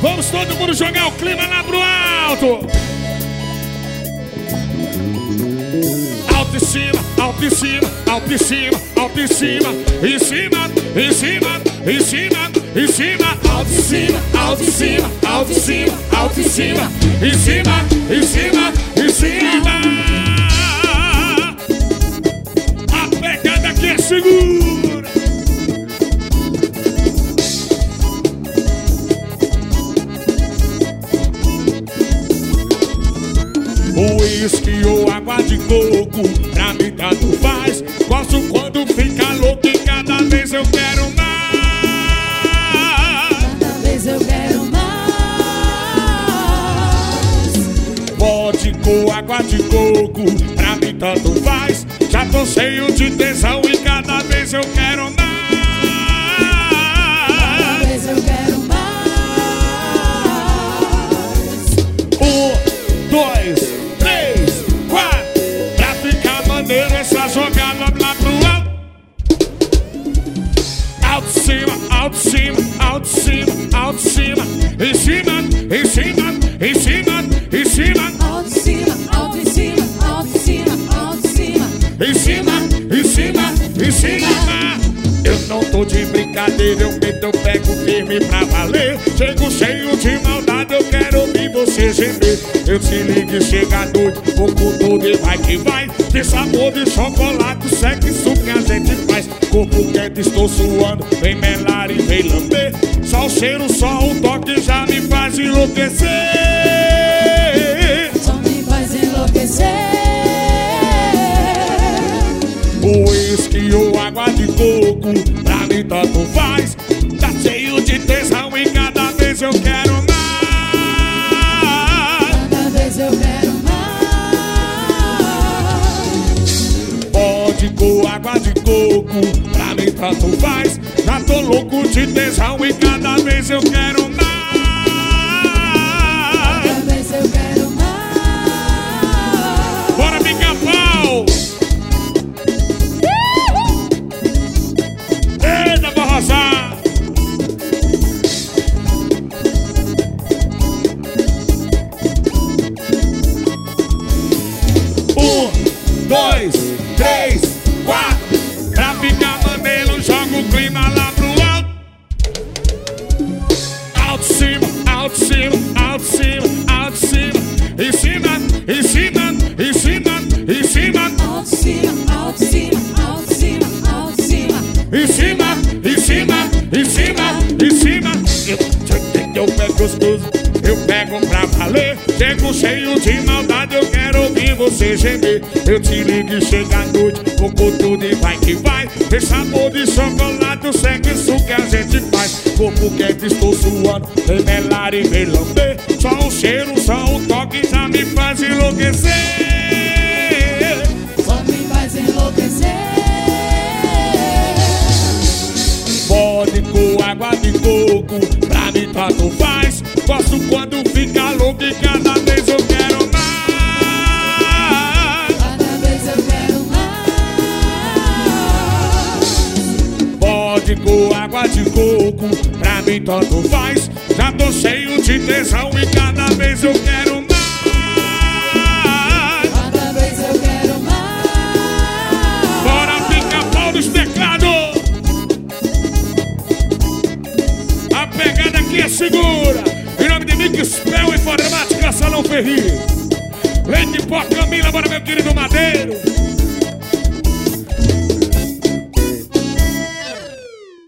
Vamos todo mundo jogar o clima lá pro alto. Alto em cima, alto em cima, alto em cima, alto em cima, em cima, em cima, em cima, em cima, alto em cima, alto em cima, alto em cima, alto em cima, em cima, em cima, em cima. A pegada aqui é segura. Uísque ou água de coco, pra mim tanto faz. Gosto quando fica louco e cada vez eu quero mais. Cada vez eu quero mais. Vodka ou água de coco, pra mim tanto faz. Já tô cheio de tesão e cada vez eu quero mais. Cada vez eu quero mais. 1, 2, 3, 4. Pra ficar maneiro essa jogada lá pro alto. Alto em cima, alto em cima, alto em cima, alto em cima, em cima, em cima, em cima, em cima, Alto em cima, alto em cima, alto em cima, alto em cima, em cima, em cima, em cima. Eu não tô de brincadeira, eu meto, eu pego firme pra valer. Chego cheio de maldade, eu quero ouvir você gemer. Eu te ligo e chega à noite, pouco todo e vai que vai. De sabor de chocolate, sexo que a gente faz. Corpo quente, estou suando, vem melar e vem lamber. Só o cheiro, só o toque já me faz enlouquecer. só me faz enlouquecer. Uísque ou água de coco, pra mim tanto faz. Tá cheio de tesão e cada vez eu quero mais. Cada vez eu quero mais. Vodka ou água de coco, pra mim tanto faz. Já tô louco de tesão e cada vez eu quero mais. Cada vez eu quero mais. Bora, pica-pau! Eita, vou arrasar! 1, 2, 3, 4. Pra ficar maneiro, joga o clima lá pro alto. Alto em cima, alto em cima, alto em cima, alto em cima, em cima, em cima, em cima, em cima, Alto em cima, alto em cima, alto em cima, alto em cima, em cima, em cima, em cima, em cima. Eu pego gostoso, eu pego pra valer. Chego cheio de maldade, eu quero ouvir você gemer. Eu te ligo e chega à noite, pouco tudo e vai que vai. Tem sabor de chocolate, o sexo que a gente faz. Corpo quente, estou suando, vem melar e vem lamber. Só o cheiro, só o toque já me faz enlouquecer. só me faz enlouquecer. Vodka ou água de coco, pra mim tanto faz. Gosto quando fica louco e cada vez eu quero mais. Cada vez eu quero mais. Vodka ou água de coco, pra mim tanto faz. Já tô cheio de tesão e cada vez eu quero mais. Cada vez eu quero mais. Bora, pica-pau dos teclados! A pegada aqui é segura. Em nome de Mick Spell, Informática, Salão Ferri. Leite Pó Camila, bora meu querido Madeiro.